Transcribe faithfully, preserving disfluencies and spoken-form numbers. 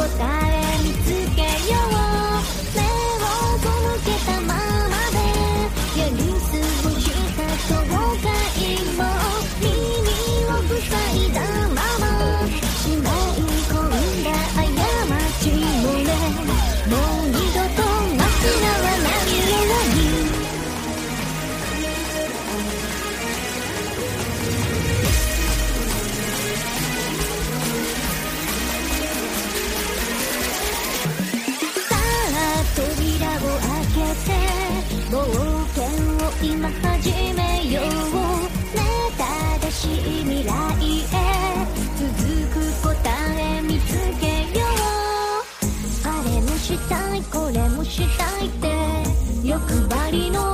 答え見つけよう。目を背けたままでやり過ごした後悔も耳を塞いだまましまい込んだ過ちもね、もう二度と忘れないように。さあ扉を開けて冒険を今始めようね。正しい未来へ続く答え見つけよう。あれもしたいこれもしたいって欲張りの